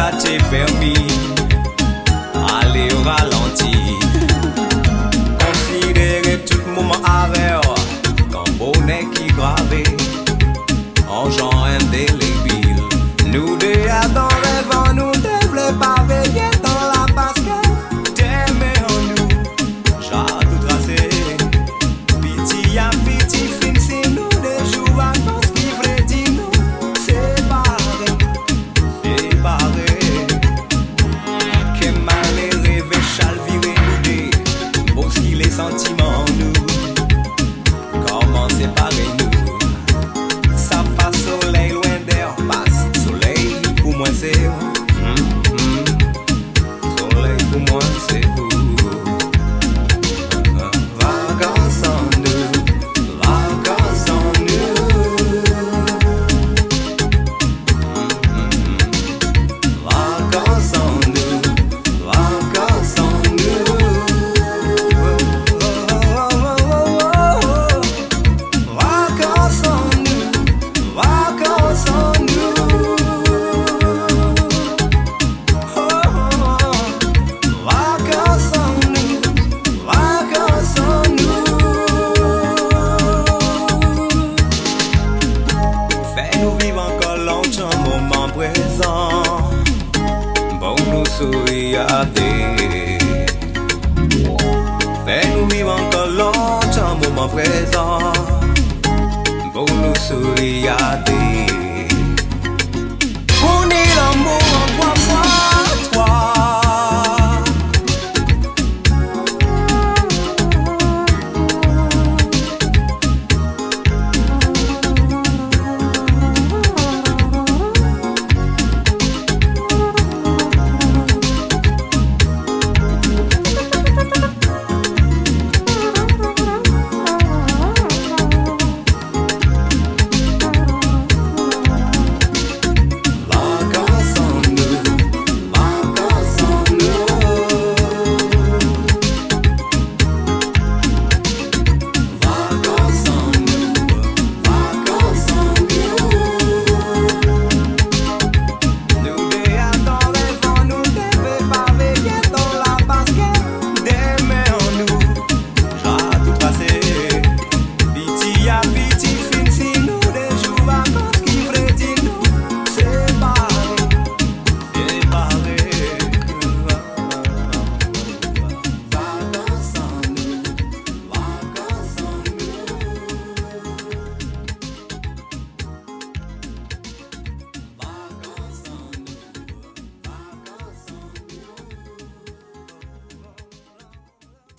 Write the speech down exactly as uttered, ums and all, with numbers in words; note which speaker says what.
Speaker 1: ça t'est permis. Allez au ralenti. Considérez tout moment avec comme bonnet qui gravé en genre indélébile. Nous deux à dans rêve, nous devons pas veiller dans la basket. T'aimer en nous, j'ai tout tracé. Piti à piti fin, c'est nous des jours à nous qui vrai dit nous. Séparés, séparés. Que mal est rêvé, chal viré nous deux. Pour ce qu'il est sentiments nous. Comment séparer nous? Ça passe soleil loin d'air, passe soleil pour moi c'est mm, mm. Soleil pour moi c'est vous. Vacances en nous, vacances en nous. Mm, mm. Vacances en nous, vacances en nous. Vacances en nous, vacances en nous. Oh, oh, oh. Vacances en nous, vacances en nous. Fais-nous vivre encore longtemps, moment présent. Bon nous souriader. Fais-nous vivre encore longtemps, moment présent. Bon nous souriader.